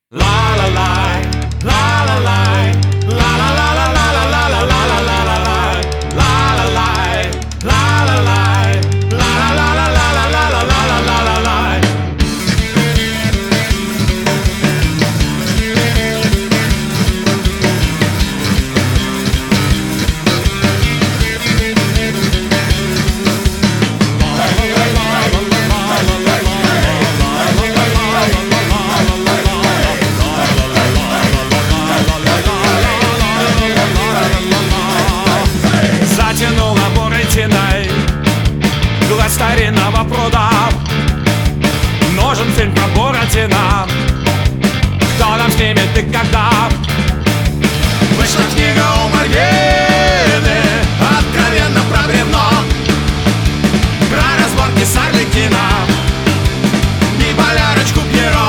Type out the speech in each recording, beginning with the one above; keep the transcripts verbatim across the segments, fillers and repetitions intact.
Затянула буратиной глаз старинного пруда. Нужен фильм про Буратино. Кто нам снимет и когда? Вышла книга у Мальвины, откровенно про бревно, про разборки с Арлекино и болярочку Пьеро.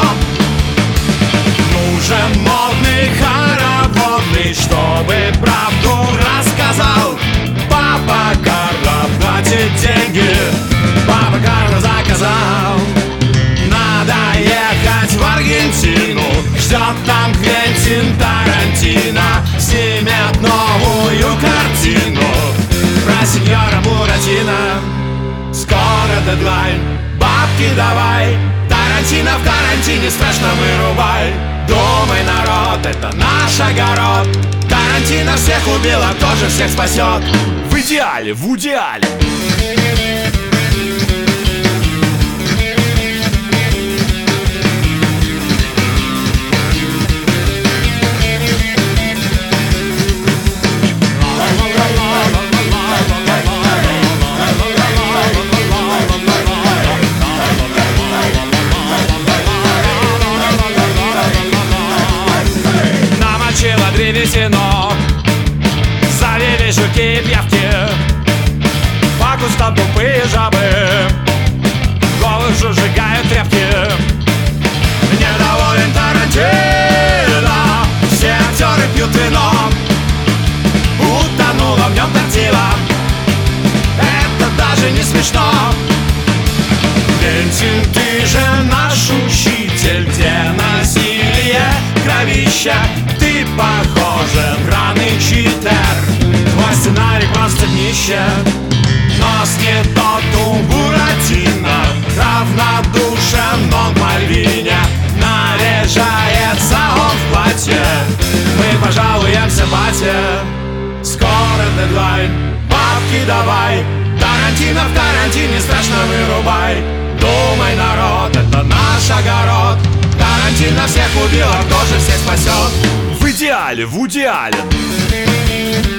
Нужен модный хороводный, чтобы правду рассказал. Папа Карло платит деньги, папа Карло заказал. Надо ехать в Аргентину, ждет там Квентин Тарантино. Снимет новую картину про сеньора Буратино. Скоро дедлайн, бабки давай, Тарантино в карантине, страшно вырубай. Думай, народ, это наш огород. Тарантино всех убил, а тоже всех спасет. В идеале, в идеале. Намочила древесину, завели жуки и пьявки, по кустам тупые жабы, голых жужжигают тряпки. Недоволен Тарантино, все актеры пьют вино, утонула в нем тортила, это даже не смешно. Квентин, ты же наш учитель, где насилие, кровища. Ты похожа, бранный читер, твой сценарий просто днище. Нос не тот у Буратино, равнодушен он в Мальвине. Наряжается он в платье, мы пожалуемся батя. Скоро дедлайн, бабки давай, Тарантино в карантине, страшно вырубай. Думай, народ, это наш огород. Тарантино всех убил, а тоже всех спасет. В идеале, в идеале.